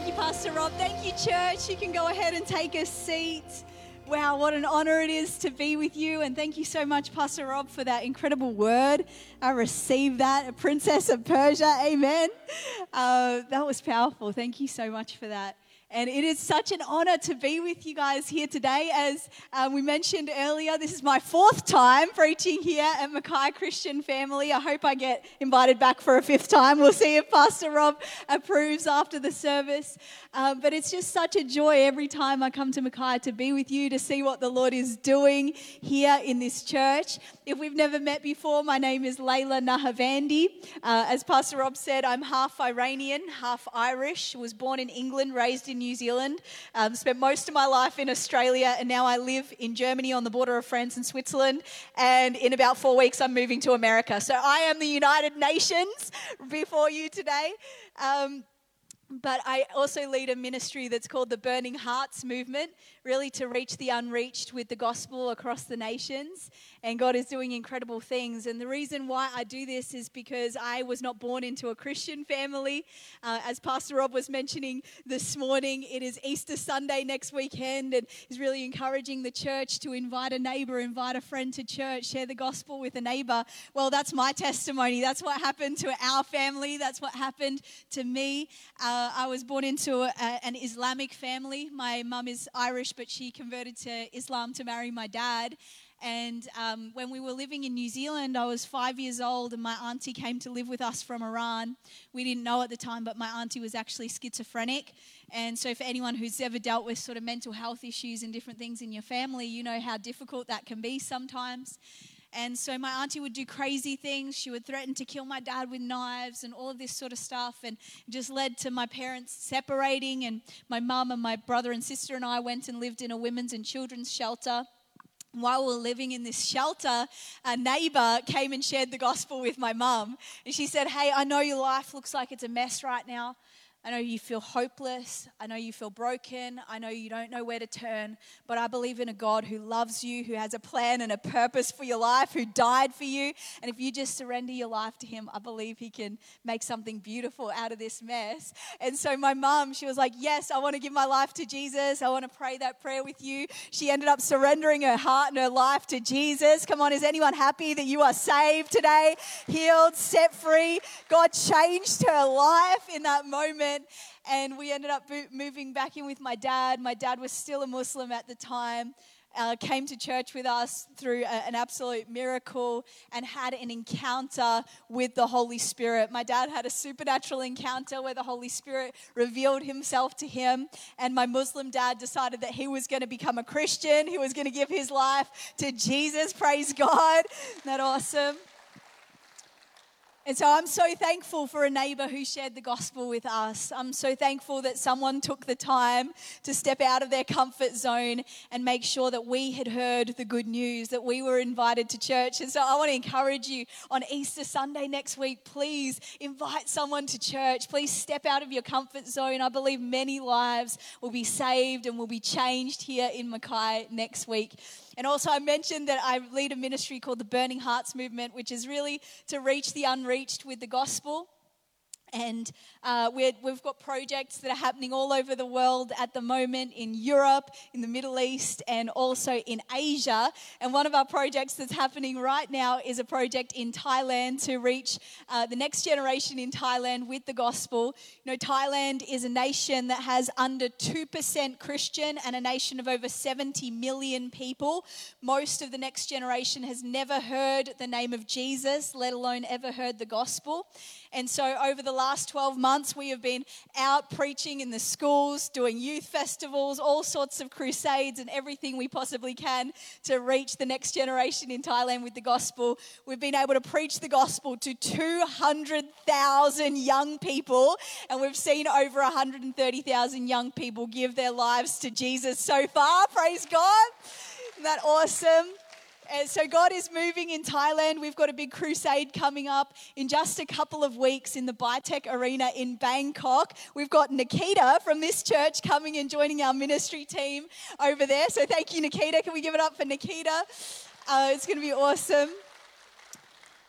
Thank you, Pastor Rob. Thank you, church. You can go ahead and take a seat. Wow, what an honor it is to be with you. And thank you so much, Pastor Rob, for that incredible word. I received that, a princess of Persia. Amen. That was powerful. Thank you so much for that. And it is such an honor to be with you guys here today. As we mentioned earlier, this is my fourth time preaching here at Mackay Christian Family. I hope I get invited back for a fifth time. We'll see if Pastor Rob approves after the service. But it's just such a joy every time I come to Mackay to be with you, to see what the Lord is doing here in this church. If we've never met before, my name is Layla Nahavandi. As Pastor Rob said, I'm half Iranian, half Irish. Was born in England, raised in New Zealand, spent most of my life in Australia, and now I live in Germany on the border of France and Switzerland, and in about 4 weeks I'm moving to America. So I am the United Nations before you today. But I also lead a ministry that's called the Burning Hearts Movement, really to reach the unreached with the gospel across the nations. And God is doing incredible things. And the reason why I do this is because I was not born into a Christian family. As Pastor Rob was mentioning this morning, it is Easter Sunday next weekend, and he's really encouraging the church to invite a neighbor, invite a friend to church, share the gospel with a neighbor. Well, that's my testimony. That's what happened to our family. That's what happened to me. I was born into an Islamic family. My mum is Irish, but she converted to Islam to marry my dad. And when we were living in New Zealand, I was 5 years old, and my auntie came to live with us from Iran. We didn't know at the time, but my auntie was actually schizophrenic. And so for anyone who's ever dealt with sort of mental health issues and different things in your family, you know how difficult that can be sometimes. And so my auntie would do crazy things. She would threaten to kill my dad with knives and all of this sort of stuff. And it just led to my parents separating. And my mum and my brother and sister and I went and lived in a women's and children's shelter. While we were living in this shelter, a neighbor came and shared the gospel with my mum. And she said, "Hey, I know your life looks like it's a mess right now. I know you feel hopeless. I know you feel broken. I know you don't know where to turn. But I believe in a God who loves you, who has a plan and a purpose for your life, who died for you. And if you just surrender your life to him, I believe he can make something beautiful out of this mess." And so my mum, she was like, "Yes, I want to give my life to Jesus. I want to pray that prayer with you." She ended up surrendering her heart and her life to Jesus. Come on, is anyone happy that you are saved today, healed, set free? God changed her life in that moment. And we ended up moving back in with my dad. My dad was still a Muslim at the time, came to church with us through an absolute miracle and had an encounter with the Holy Spirit. My dad had a supernatural encounter where the Holy Spirit revealed himself to him. And my Muslim dad decided that he was going to become a Christian. He was going to give his life to Jesus. Praise God. Isn't that awesome? And so I'm so thankful for a neighbor who shared the gospel with us. I'm so thankful that someone took the time to step out of their comfort zone and make sure that we had heard the good news, that we were invited to church. And so I want to encourage you on Easter Sunday next week, please invite someone to church. Please step out of your comfort zone. I believe many lives will be saved and will be changed here in Mackay next week. And also I mentioned that I lead a ministry called the Burning Hearts Movement, which is really to reach the unreached with the gospel. And we've got projects that are happening all over the world at the moment, in Europe, in the Middle East, and also in Asia. And one of our projects that's happening right now is a project in Thailand to reach the next generation in Thailand with the gospel. You know, Thailand is a nation that has under 2% Christian and a nation of over 70 million people. Most of the next generation has never heard the name of Jesus, let alone ever heard the gospel. And so over the last 12 months, we have been out preaching in the schools, doing youth festivals, all sorts of crusades and everything we possibly can to reach the next generation in Thailand with the gospel. We've been able to preach the gospel to 200,000 young people, and we've seen over 130,000 young people give their lives to Jesus so far. Praise God. Isn't that awesome? And so God is moving in Thailand. We've got a big crusade coming up in just a couple of weeks in the Bitech Arena in Bangkok. We've got Nikita from this church coming and joining our ministry team over there. So thank you, Nikita. Can we give it up for Nikita? It's going to be awesome.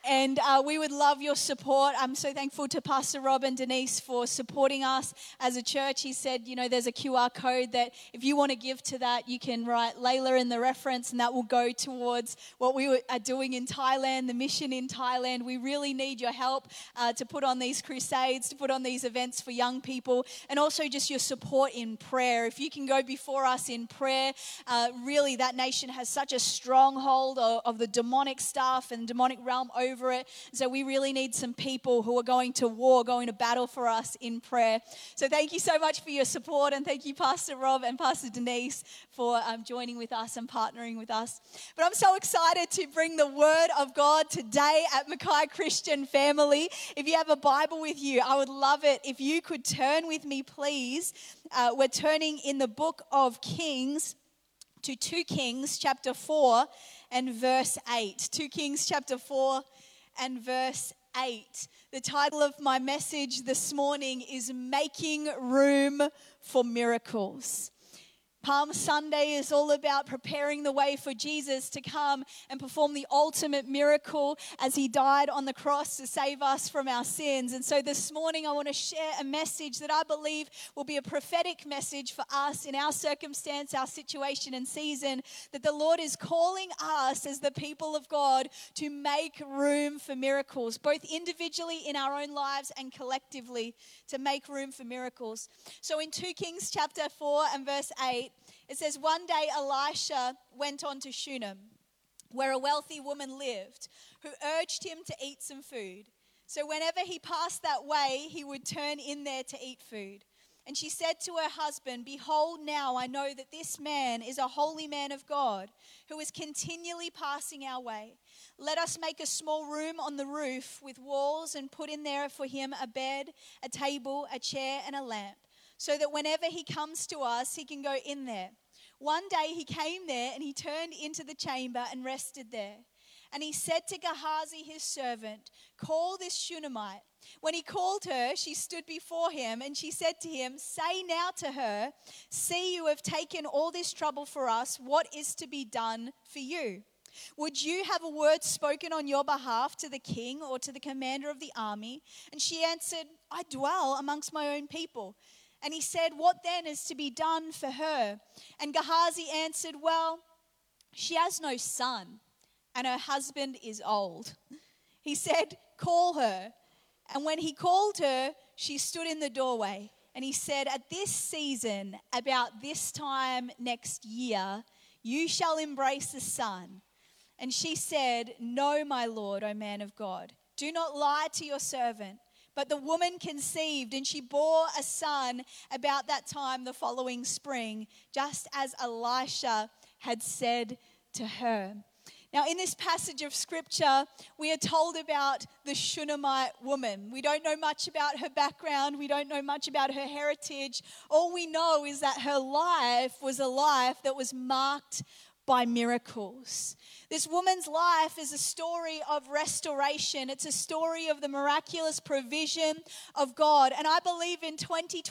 And we would love your support. I'm so thankful to Pastor Rob and Denise for supporting us as a church. He said, there's a QR code that if you want to give to that, you can write Layla in the reference, and that will go towards what we are doing in Thailand, the mission in Thailand. We really need your help to put on these crusades, to put on these events for young people, and also just your support in prayer. If you can go before us in prayer, really that nation has such a stronghold of the demonic stuff and demonic realm over it. So we really need some people who are going to war, going to battle for us in prayer. So thank you so much for your support, and thank you, Pastor Rob and Pastor Denise, for joining with us and partnering with us. But I'm so excited to bring the Word of God today at Mackay Christian Family. If you have a Bible with you, I would love it if you could turn with me, please. We're turning in the book of Kings to 2 Kings chapter 4 and verse 8. 2 Kings chapter 4 and verse 8. The title of my message this morning is Making Room for Miracles. Palm Sunday is all about preparing the way for Jesus to come and perform the ultimate miracle as he died on the cross to save us from our sins. And so this morning I want to share a message that I believe will be a prophetic message for us in our circumstance, our situation and season, that the Lord is calling us as the people of God to make room for miracles, both individually in our own lives and collectively to make room for miracles. So in 2 Kings chapter 4 and verse 8, it says, one day Elisha went on to Shunem, where a wealthy woman lived, who urged him to eat some food. So whenever he passed that way, he would turn in there to eat food. And she said to her husband, behold, now I know that this man is a holy man of God, who is continually passing our way. Let us make a small room on the roof with walls and put in there for him a bed, a table, a chair, and a lamp, so that whenever he comes to us, he can go in there. One day he came there and he turned into the chamber and rested there. And he said to Gehazi his servant, call this Shunammite. When he called her, she stood before him, and she said to him, say now to her, see, you have taken all this trouble for us. What is to be done for you? Would you have a word spoken on your behalf to the king or to the commander of the army? And she answered, I dwell amongst my own people. And he said, what then is to be done for her? And Gehazi answered, well, she has no son, and her husband is old. He said, call her. And when he called her, she stood in the doorway. And he said, at this season, about this time next year, you shall embrace a son. And she said, no, my lord, O man of God, do not lie to your servant. But the woman conceived, and she bore a son about that time the following spring, just as Elisha had said to her. Now, in this passage of scripture, we are told about the Shunammite woman. We don't know much about her background. We don't know much about her heritage. All we know is that her life was a life that was marked by miracles. This woman's life is a story of restoration. It's a story of the miraculous provision of God. And I believe in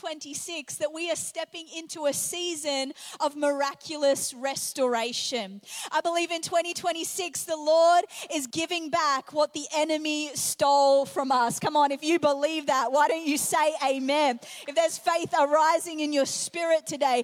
2026 that we are stepping into a season of miraculous restoration. I believe in 2026 the Lord is giving back what the enemy stole from us. Come on, if you believe that, why don't you say amen? If there's faith arising in your spirit today,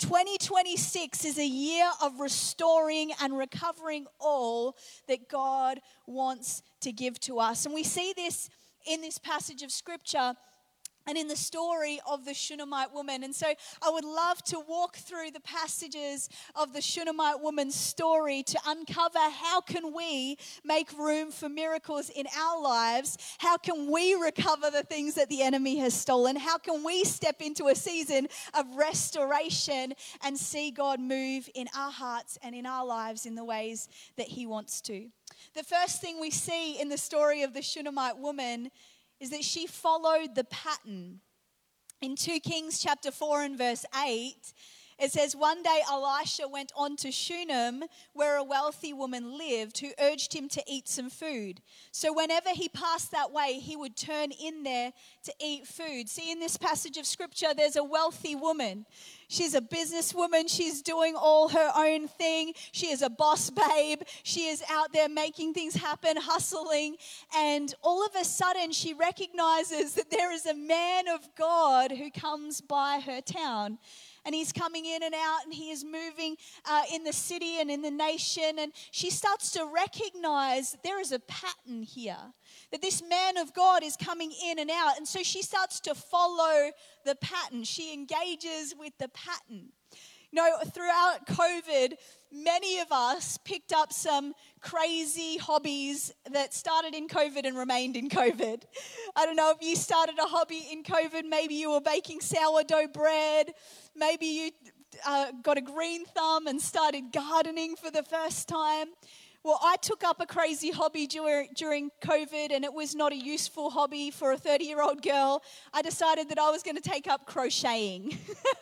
2026 is a year of restoring and recovering all that God wants to give to us. And we see this in this passage of scripture and in the story of the Shunammite woman. And so I would love to walk through the passages of the Shunammite woman's story to uncover how can we make room for miracles in our lives? How can we recover the things that the enemy has stolen? How can we step into a season of restoration and see God move in our hearts and in our lives in the ways that he wants to? The first thing we see in the story of the Shunammite woman is that she followed the pattern. In 2 Kings chapter 4 and verse 8, It says, one day Elisha went on to Shunem, where a wealthy woman lived, who urged him to eat some food. So whenever he passed that way, he would turn in there to eat food. See, in this passage of scripture, there's a wealthy woman. She's a businesswoman. She's doing all her own thing. She is a boss babe. She is out there making things happen, hustling. And all of a sudden, she recognizes that there is a man of God who comes by her town. And he's coming in and out, and he is moving in the city and in the nation. And she starts to recognize that there is a pattern here, that this man of God is coming in and out. And so she starts to follow the pattern. She engages with the pattern. You know, throughout COVID, many of us picked up some crazy hobbies that started in COVID and remained in COVID. I don't know if you started a hobby in COVID. Maybe you were baking sourdough bread. Maybe you got a green thumb and started gardening for the first time. Well, I took up a crazy hobby during COVID, and it was not a useful hobby for a 30-year-old girl. I decided that I was going to take up crocheting.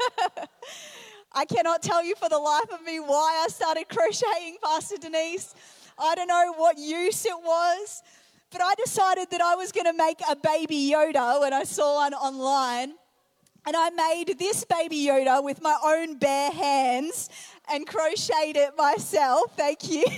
I cannot tell you for the life of me why I started crocheting, Pastor Denise. I don't know what use it was, but I decided that I was going to make a baby Yoda when I saw one online. And I made this baby Yoda with my own bare hands and crocheted it myself. Thank you.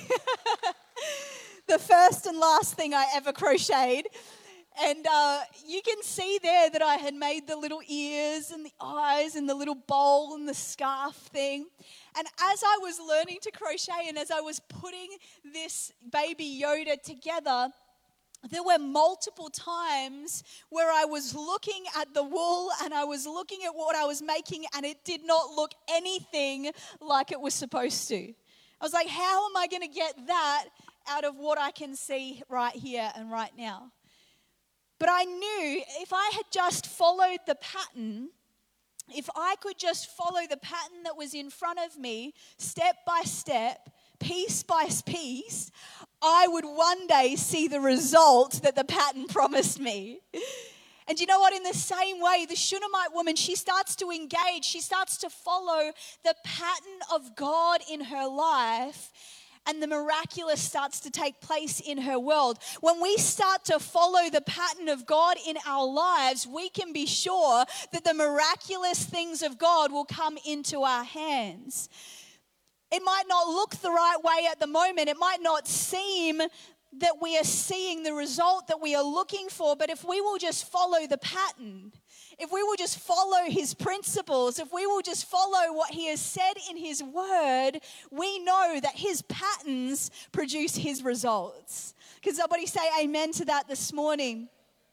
The first and last thing I ever crocheted. And you can see there that I had made the little ears and the eyes and the little bowl and the scarf thing. And as I was learning to crochet and as I was putting this baby Yoda together, there were multiple times where I was looking at the wool and I was looking at what I was making, and it did not look anything like it was supposed to. I was like, how am I going to get that out of what I can see right here and right now? But I knew if I had just followed the pattern, if I could just follow the pattern that was in front of me, step by step, piece by piece, I would one day see the result that the pattern promised me. And you know what? In the same way, the Shunammite woman, she starts to engage. She starts to follow the pattern of God in her life, and the miraculous starts to take place in her world. When we start to follow the pattern of God in our lives, we can be sure that the miraculous things of God will come into our hands. It might not look the right way at the moment. It might not seem that we are seeing the result that we are looking for, but if we will just follow the pattern, if we will just follow his principles, if we will just follow what he has said in his word, we know that his patterns produce his results. Can somebody say amen to that this morning?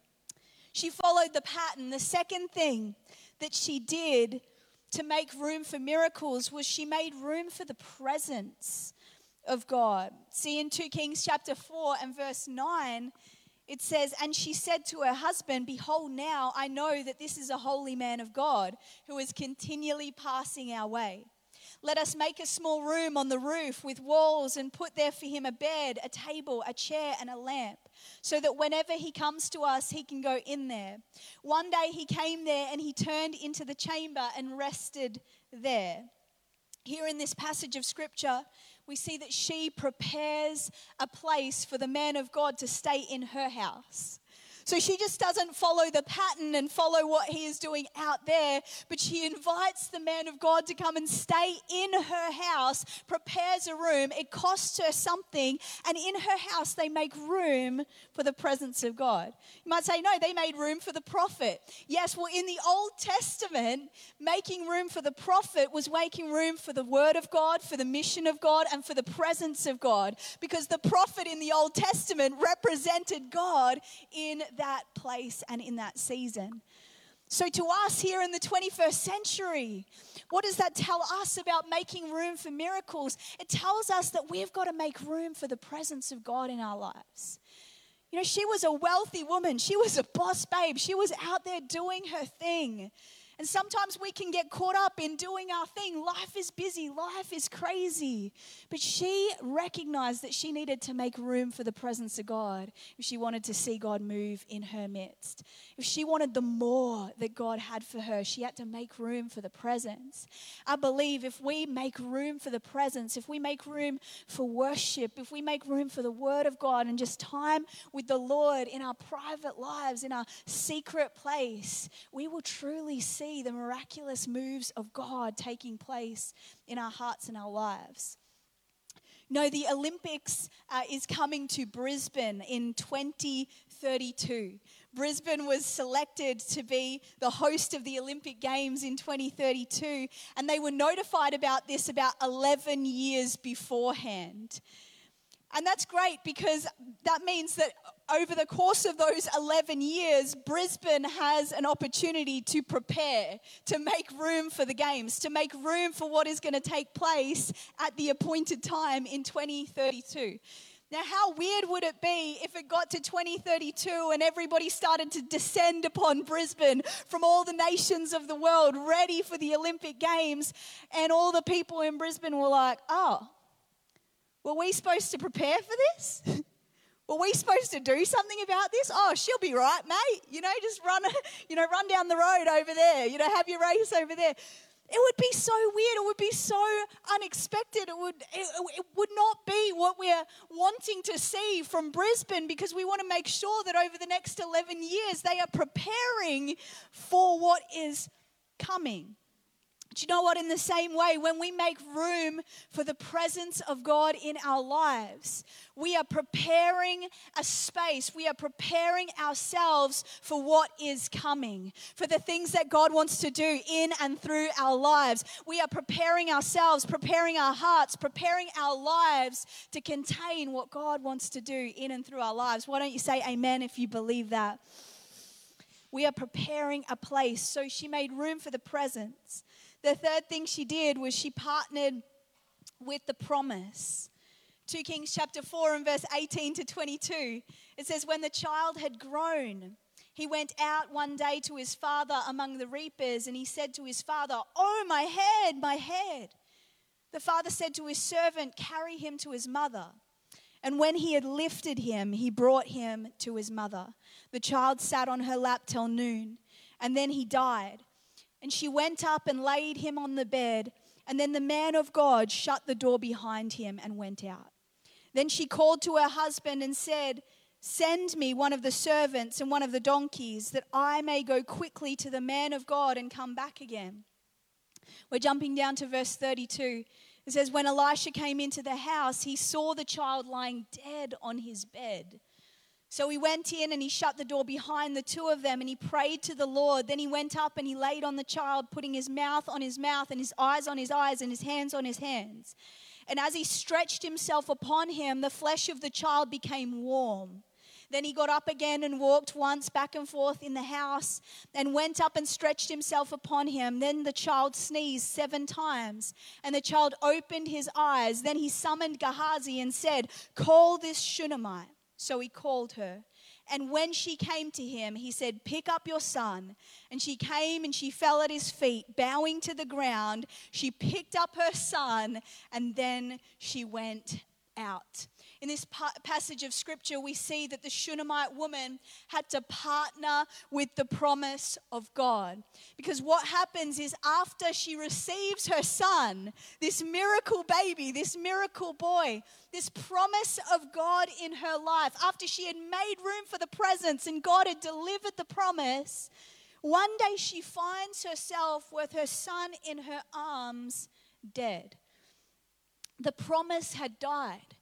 She followed the pattern. The second thing that she did to make room for miracles was she made room for the presence of God. See, in 2 Kings chapter 4 and verse 9, it says, and she said to her husband, behold, now I know that this is a holy man of God who is continually passing our way. Let us make a small room on the roof with walls and put there for him a bed, a table, a chair, and a lamp, so that whenever he comes to us, he can go in there. One day he came there and he turned into the chamber and rested there. Here in this passage of scripture, we see that she prepares a place for the man of God to stay in her house. So she just doesn't follow the pattern and follow what he is doing out there, but she invites the man of God to come and stay in her house, prepares a room. It costs her something, and in her house they make room for the presence of God. You might say, no, they made room for the prophet. Yes, well, in the Old Testament, making room for the prophet was making room for the word of God, for the mission of God, and for the presence of God, because the prophet in the Old Testament represented God in that place and in that season. So to us here in the 21st century, what does that tell us about making room for miracles? It tells us that we've got to make room for the presence of God in our lives. You know, she was a wealthy woman. She was a boss babe. She was out there doing her thing. And sometimes we can get caught up in doing our thing. Life is busy. Life is crazy. But she recognized that she needed to make room for the presence of God if she wanted to see God move in her midst. If she wanted the more that God had for her, she had to make room for the presence. I believe if we make room for the presence, if we make room for worship, if we make room for the Word of God and just time with the Lord in our private lives, in our secret place, we will truly see the miraculous moves of God taking place in our hearts and our lives. No, the Olympics is coming to Brisbane in 2032. Brisbane was selected to be the host of the Olympic Games in 2032, and they were notified about this about 11 years beforehand. And that's great because that means that over the course of those 11 years, Brisbane has an opportunity to prepare, to make room for the games, to make room for what is going to take place at the appointed time in 2032. Now, how weird would it be if it got to 2032 and everybody started to descend upon Brisbane from all the nations of the world ready for the Olympic Games, and all the people in Brisbane were like, oh, were we supposed to prepare for this? Were we supposed to do something about this? Oh, she'll be right, mate. Just run down the road over there. Have your race over there. It would be so weird. It would be so unexpected. It would not be what we're wanting to see from Brisbane, because we want to make sure that over the next 11 years they are preparing for what is coming. Do you know what? In the same way, when we make room for the presence of God in our lives, we are preparing a space. We are preparing ourselves for what is coming, for the things that God wants to do in and through our lives. We are preparing ourselves, preparing our hearts, preparing our lives to contain what God wants to do in and through our lives. Why don't you say amen if you believe that? We are preparing a place. So she made room for the presence. The third thing she did was she partnered with the promise. 2 Kings chapter 4 and verse 18 to 22. It says, when the child had grown, he went out one day to his father among the reapers, and he said to his father, "Oh, my head, my head." The father said to his servant, "Carry him to his mother." And when he had lifted him, he brought him to his mother. The child sat on her lap till noon, and then he died. And she went up and laid him on the bed. And then the man of God shut the door behind him and went out. Then she called to her husband and said, "Send me one of the servants and one of the donkeys, that I may go quickly to the man of God and come back again." We're jumping down to verse 32. It says, when Elisha came into the house, he saw the child lying dead on his bed. So he went in and he shut the door behind the two of them, and he prayed to the Lord. Then he went up and he laid on the child, putting his mouth on his mouth and his eyes on his eyes and his hands on his hands. And as he stretched himself upon him, the flesh of the child became warm. Then he got up again and walked once back and forth in the house, and went up and stretched himself upon him. Then the child sneezed 7 times, and the child opened his eyes. Then he summoned Gehazi and said, "Call this Shunammite." So he called her. And when she came to him, he said, "Pick up your son." And she came and she fell at his feet, bowing to the ground. She picked up her son, and then she went out. In this passage of scripture, we see that the Shunammite woman had to partner with the promise of God. Because what happens is, after she receives her son, this miracle baby, this miracle boy, this promise of God in her life, after she had made room for the presence and God had delivered the promise, one day she finds herself with her son in her arms, dead. The promise had died.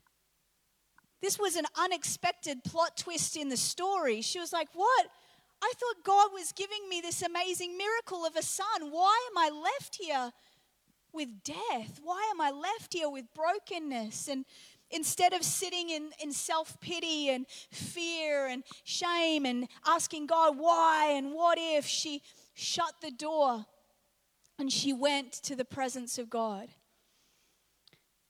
This was an unexpected plot twist in the story. She was like, "What? I thought God was giving me this amazing miracle of a son. Why am I left here with death? Why am I left here with brokenness?" And instead of sitting in self-pity and fear and shame and asking God why and what if, she shut the door and she went to the presence of God.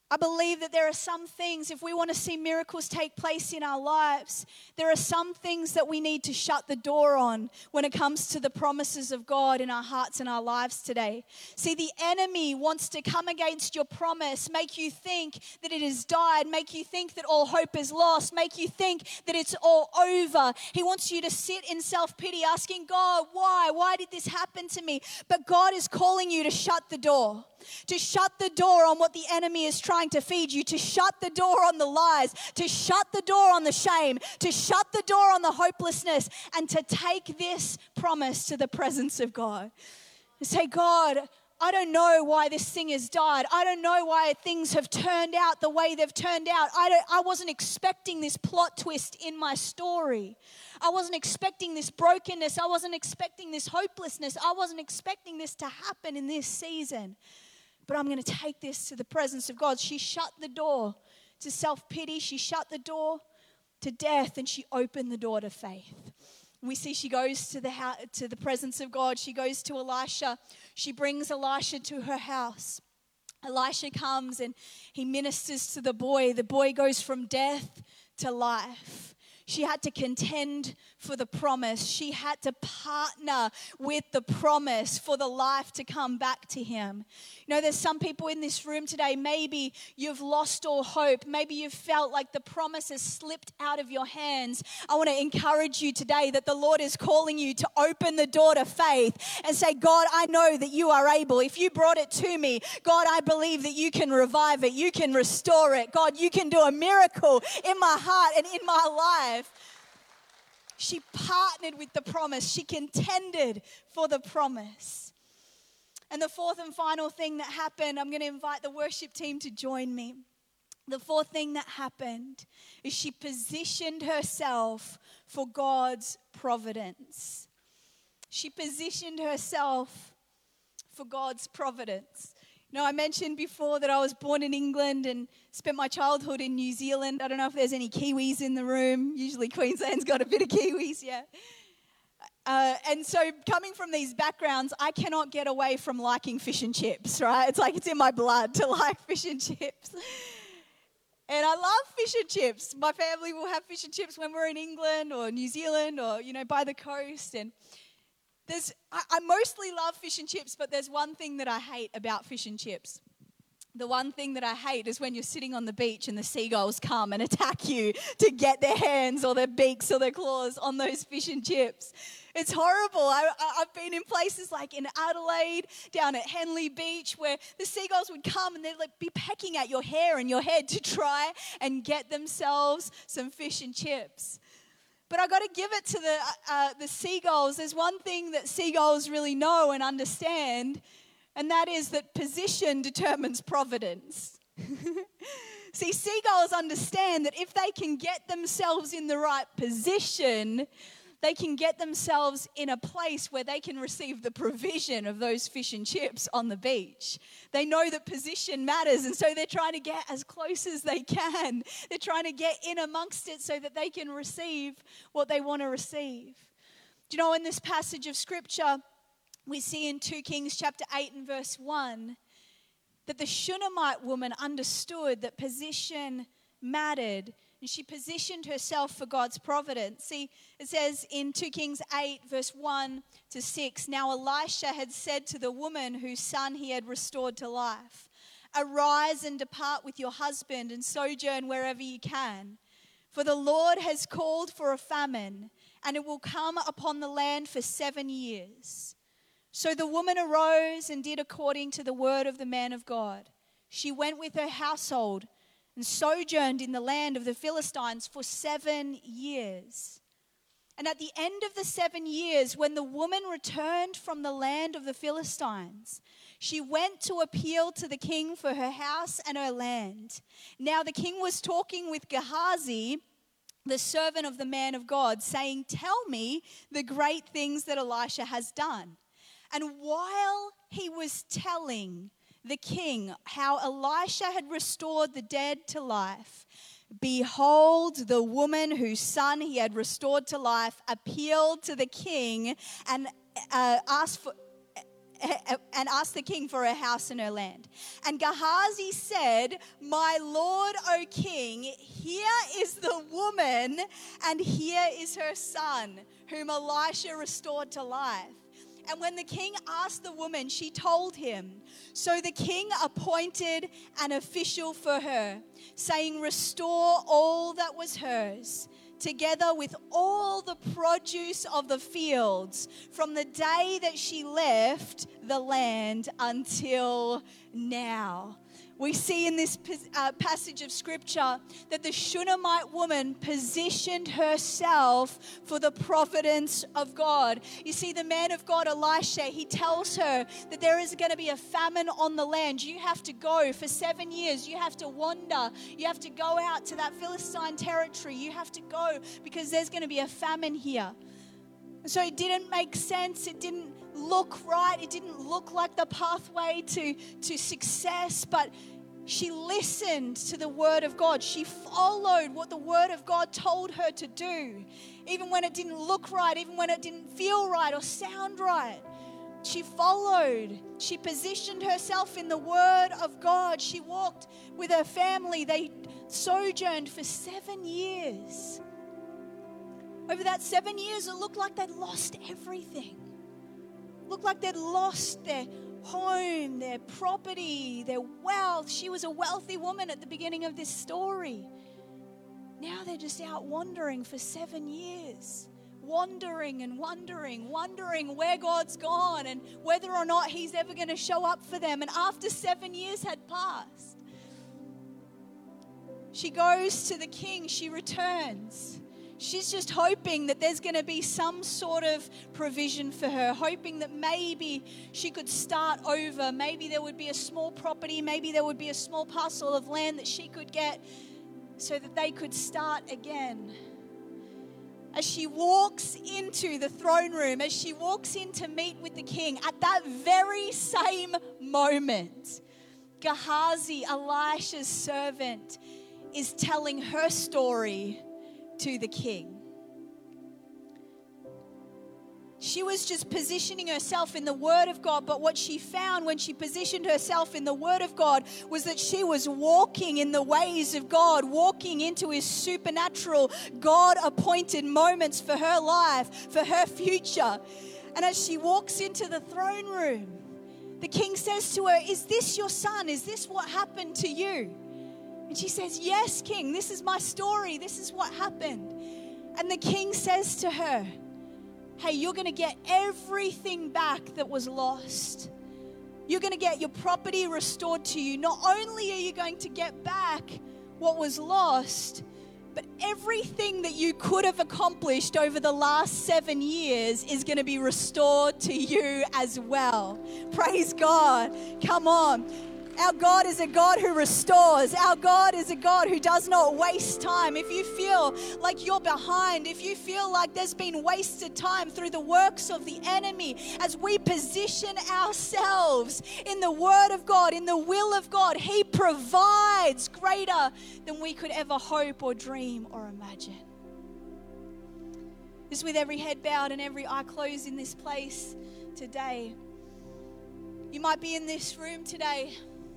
I believe that there are some things, if we want to see miracles take place in our lives, there are some things that we need to shut the door on when it comes to the promises of God in our hearts and our lives today. See, the enemy wants to come against your promise, make you think that it has died, make you think that all hope is lost, make you think that it's all over. He wants you to sit in self-pity asking God, why? Why did this happen to me? But God is calling you to shut the door. To shut the door on what the enemy is trying to feed you, to shut the door on the lies, to shut the door on the shame, to shut the door on the hopelessness, and to take this promise to the presence of God. And say, God, I don't know why this thing has died. I don't know why things have turned out the way they've turned out. I wasn't expecting this plot twist in my story. I wasn't expecting this brokenness. I wasn't expecting this hopelessness. I wasn't expecting this to happen in this season. But I'm going to take this to the presence of God. She shut the door to self-pity. She shut the door to death, and she opened the door to faith. We see she goes to the presence of God. She goes to Elisha. She brings Elisha to her house. Elisha comes and he ministers to the boy. The boy goes from death to life. She had to contend for the promise. She had to partner with the promise for the life to come back to him. You know, there's some people in this room today, maybe you've lost all hope. Maybe you've felt like the promise has slipped out of your hands. I want to encourage you today that the Lord is calling you to open the door to faith and say, God, I know that you are able. If you brought it to me, God, I believe that you can revive it. You can restore it. God, you can do a miracle in my heart and in my life. She partnered with the promise. She contended for the promise. And the fourth and final thing that happened, I'm going to invite the worship team to join me. The fourth thing that happened is she positioned herself for God's providence. She positioned herself for God's providence. You know, I mentioned before that I was born in England and spent my childhood in New Zealand. I don't know if there's any Kiwis in the room. Usually Queensland's got a bit of Kiwis, yeah. And so coming from these backgrounds, I cannot get away from liking fish and chips, right? It's like it's in my blood to like fish and chips. And I love fish and chips. My family will have fish and chips when we're in England or New Zealand or, you know, by the coast. And I mostly love fish and chips, but there's one thing that I hate about fish and chips. The one thing that I hate is when you're sitting on the beach and the seagulls come and attack you to get their hands or their beaks or their claws on those fish and chips. It's horrible. I've been in places like in Adelaide, down at Henley Beach, where the seagulls would come and they'd like be pecking at your hair and your head to try and get themselves some fish and chips. But I got to give it to the seagulls. There's one thing that seagulls really know and understand, and that is that position determines providence. See, seagulls understand that if they can get themselves in the right position, they can get themselves in a place where they can receive the provision of those fish and chips on the beach. They know that position matters, and so they're trying to get as close as they can. They're trying to get in amongst it so that they can receive what they want to receive. Do you know, in this passage of Scripture, we see in 2 Kings chapter 8 and verse 1 that the Shunammite woman understood that position mattered, and she positioned herself for God's providence. See, it says in 2 Kings 8, verse 1 to 6, now Elisha had said to the woman whose son he had restored to life, arise and depart with your husband and sojourn wherever you can. For the Lord has called for a famine, and it will come upon the land for 7 years. So the woman arose and did according to the word of the man of God. She went with her household and sojourned in the land of the Philistines for 7 years. And at the end of the 7 years, when the woman returned from the land of the Philistines, she went to appeal to the king for her house and her land. Now the king was talking with Gehazi, the servant of the man of God, saying, tell me the great things that Elisha has done. And while he was telling the king how Elisha had restored the dead to life, behold, the woman whose son he had restored to life appealed to the king and and asked the king for her house and her land. And Gehazi said, "My lord, O king, here is the woman, and here is her son, whom Elisha restored to life." And when the king asked the woman, she told him. So the king appointed an official for her, saying, "Restore all that was hers, together with all the produce of the fields, from the day that she left the land until now." We see in this passage of scripture that the Shunammite woman positioned herself for the providence of God. You see, the man of God, Elisha, he tells her that there is going to be a famine on the land. You have to go for 7 years. You have to wander. You have to go out to that Philistine territory. You have to go because there's going to be a famine here. And so it didn't make sense. It didn't look right. It didn't look like the pathway to success, but she listened to the word of God. She followed what the word of God told her to do, even when it didn't look right, even when it didn't feel right or sound right. She followed. She positioned herself in the word of God. She walked with her family. They sojourned for 7 years. Over that 7 years, it looked like they'd lost everything. It looked like they'd lost their home, their property, their wealth. She was a wealthy woman at the beginning of this story. Now they're just out wandering for 7 years. Wandering and wondering where God's gone and whether or not he's ever going to show up for them. And after 7 years had passed, she goes to the king. She returns. She's just hoping that there's going to be some sort of provision for her, hoping that maybe she could start over. Maybe there would be a small property, maybe there would be a small parcel of land that she could get so that they could start again. As she walks into the throne room, as she walks in to meet with the king, at that very same moment, Gehazi, Elisha's servant, is telling her story to the king. She was just positioning herself in the word of God, but what she found when she positioned herself in the word of God was that she was walking in the ways of God, walking into his supernatural, God-appointed moments for her life, for her future. And as she walks into the throne room, the king says to her, "Is this your son? Is this what happened to you?" And she says, "Yes, king, this is my story. This is what happened." And the king says to her, "Hey, you're going to get everything back that was lost. You're going to get your property restored to you. Not only are you going to get back what was lost, but everything that you could have accomplished over the last 7 years is going to be restored to you as well." Praise God. Come on. Our God is a God who restores. Our God is a God who does not waste time. If you feel like you're behind, if you feel like there's been wasted time through the works of the enemy, as we position ourselves in the Word of God, in the will of God, He provides greater than we could ever hope or dream or imagine. Just with every head bowed and every eye closed in this place today, you might be in this room today.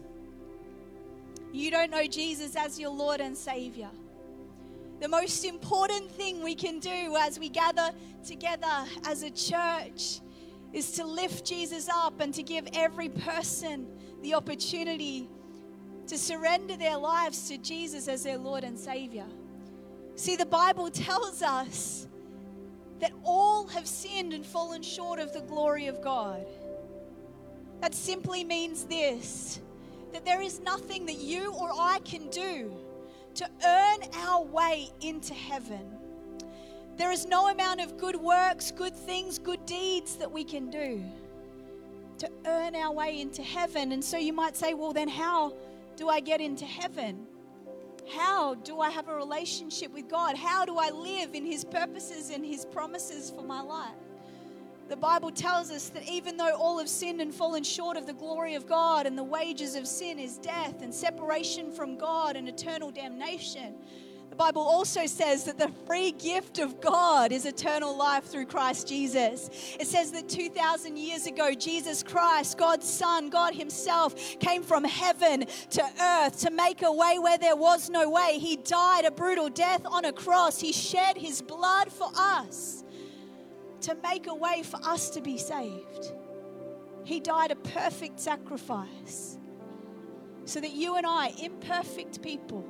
You don't know Jesus as your Lord and Savior. The most important thing we can do as we gather together as a church is to lift Jesus up and to give every person the opportunity to surrender their lives to Jesus as their Lord and Savior. See, the Bible tells us that all have sinned and fallen short of the glory of God. That simply means this, that there is nothing that you or I can do to earn our way into heaven. There is no amount of good works, good things, good deeds that we can do to earn our way into heaven. And so you might say, well, then how do I get into heaven? How do I have a relationship with God? How do I live in His purposes and His promises for my life? The Bible tells us that even though all have sinned and fallen short of the glory of God, and the wages of sin is death and separation from God and eternal damnation, the Bible also says that the free gift of God is eternal life through Christ Jesus. It says that 2,000 years ago, Jesus Christ, God's Son, God himself, came from heaven to earth to make a way where there was no way. He died a brutal death on a cross. He shed his blood for us to make a way for us to be saved. He died a perfect sacrifice so that you and I, imperfect people,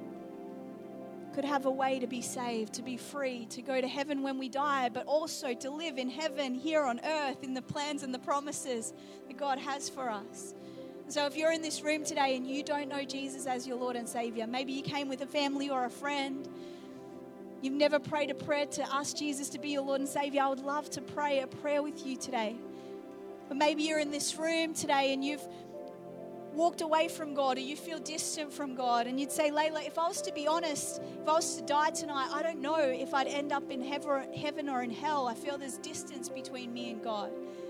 could have a way to be saved, to be free, to go to heaven when we die, but also to live in heaven here on earth in the plans and the promises that God has for us. So if you're in this room today and you don't know Jesus as your Lord and Savior, maybe you came with a family or a friend, you've never prayed a prayer to ask Jesus to be your Lord and Savior, I would love to pray a prayer with you today. But maybe you're in this room today and you've walked away from God, or you feel distant from God, and you'd say, Layla, if I was to be honest, if I was to die tonight, I don't know if I'd end up in heaven or in hell. I feel there's distance between me and God.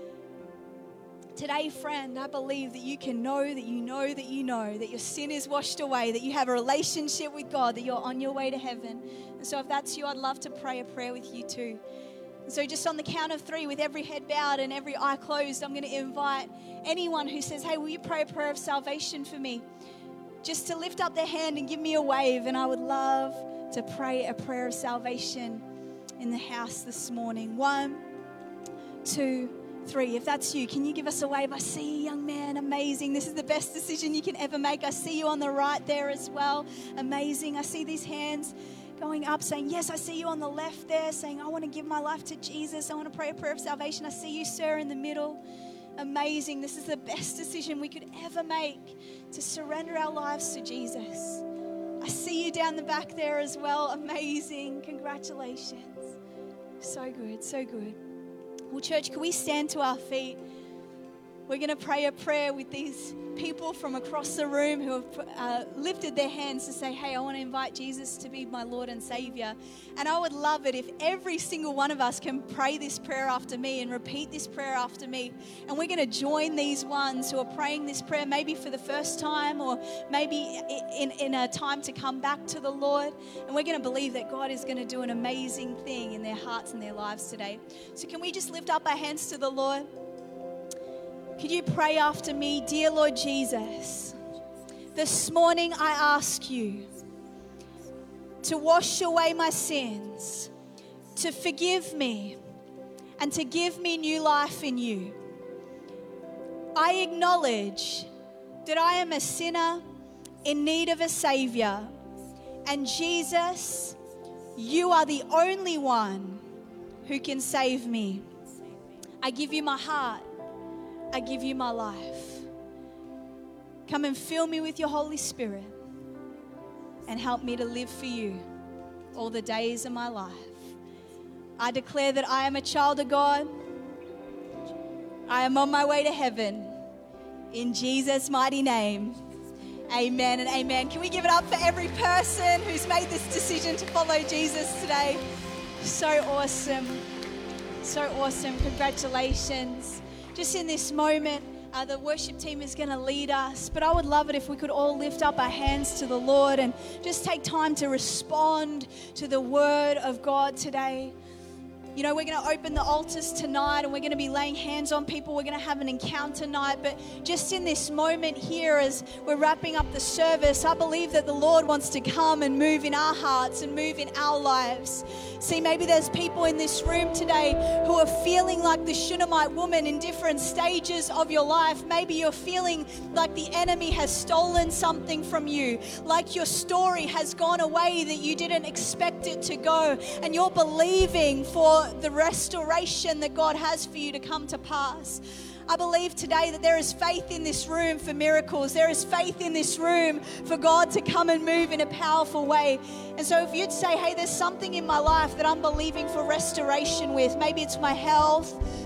Today, friend, I believe that you can know that you know that you know that your sin is washed away, that you have a relationship with God, that you're on your way to heaven. And so if that's you, I'd love to pray a prayer with you too. So just on the count of 3, with every head bowed and every eye closed, I'm going to invite anyone who says, hey, will you pray a prayer of salvation for me? Just to lift up their hand and give me a wave. And I would love to pray a prayer of salvation in the house this morning. 1, 2, 3. If that's you, can you give us a wave? I see you, young man. Amazing. This is the best decision you can ever make. I see you on the right there as well. Amazing. I see these hands going up saying, yes. I see you on the left there saying, I want to give my life to Jesus. I want to pray a prayer of salvation. I see you, sir, in the middle. Amazing. This is the best decision we could ever make, to surrender our lives to Jesus. I see you down the back there as well. Amazing. Congratulations. So good, so good. Well, church, can we stand to our feet? We're going to pray a prayer with these people from across the room who have lifted their hands to say, hey, I want to invite Jesus to be my Lord and Savior. And I would love it if every single one of us can pray this prayer after me and repeat this prayer after me. And we're going to join these ones who are praying this prayer maybe for the first time, or maybe in a time to come back to the Lord. And we're going to believe that God is going to do an amazing thing in their hearts and their lives today. So can we just lift up our hands to the Lord? Could you pray after me? Dear Lord Jesus, this morning I ask you to wash away my sins, to forgive me, and to give me new life in you. I acknowledge that I am a sinner in need of a Savior. And Jesus, you are the only one who can save me. I give you my heart. I give you my life. Come and fill me with your Holy Spirit and help me to live for you all the days of my life. I declare that I am a child of God. I am on my way to heaven. In Jesus' mighty name, amen and amen. Can we give it up for every person who's made this decision to follow Jesus today? So awesome. So awesome. Congratulations. Just in this moment, the worship team is going to lead us, but I would love it if we could all lift up our hands to the Lord and just take time to respond to the word of God today. You know, we're going to open the altars tonight and we're going to be laying hands on people. We're going to have an encounter night. But just in this moment here, as we're wrapping up the service, I believe that the Lord wants to come and move in our hearts and move in our lives. See, maybe there's people in this room today who are feeling like the Shunammite woman in different stages of your life. Maybe you're feeling like the enemy has stolen something from you, like your story has gone away that you didn't expect it to go, and you're believing for the restoration that God has for you to come to pass. I believe today that there is faith in this room for miracles. There is faith in this room for God to come and move in a powerful way. And so if you'd say, hey, there's something in my life that I'm believing for restoration with, maybe it's my health,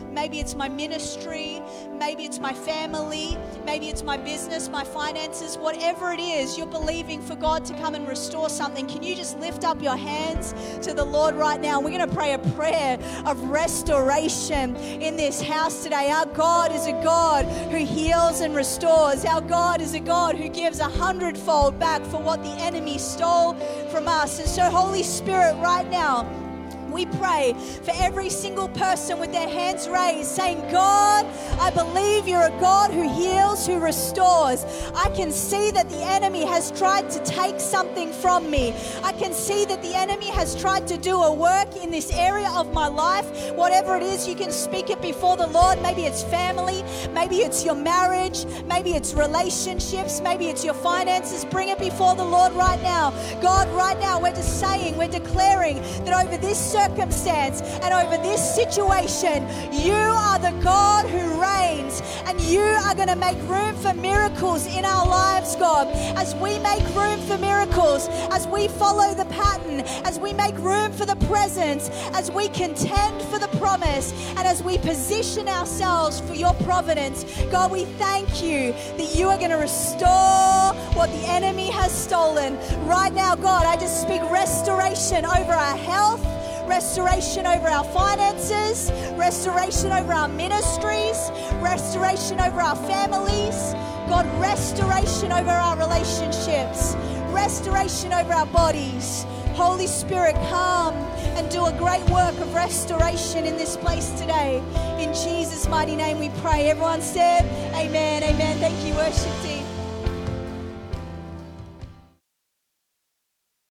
Maybe it's my ministry. Maybe it's my family. Maybe it's my business, my finances. Whatever it is, you're believing for God to come and restore something. Can you just lift up your hands to the Lord right now? We're going to pray a prayer of restoration in this house today. Our God is a God who heals and restores. Our God is a God who gives 100-fold back for what the enemy stole from us. And so, Holy Spirit, right now, we pray for every single person with their hands raised, saying, God, I believe you're a God who heals, who restores. I can see that the enemy has tried to take something from me. I can see that the enemy has tried to do a work in this area of my life. Whatever it is, you can speak it before the Lord. Maybe it's family. Maybe it's your marriage. Maybe it's relationships. Maybe it's your finances. Bring it before the Lord right now. God, right now, we're just saying, we're declaring that over this circumstance and over this situation, you are the God who reigns, and you are going to make room for miracles in our lives, God. As we make room for miracles, as we follow the pattern, as we make room for the presence, as we contend for the promise, and as we position ourselves for your providence, God, we thank you that you are going to restore what the enemy has stolen. Right now, God, I just speak restoration over our health, restoration over our finances, restoration over our ministries, restoration over our families. God, restoration over our relationships, restoration over our bodies. Holy Spirit, come and do a great work of restoration in this place today. In Jesus' mighty name we pray. Everyone said, amen, amen. Thank you, worship team.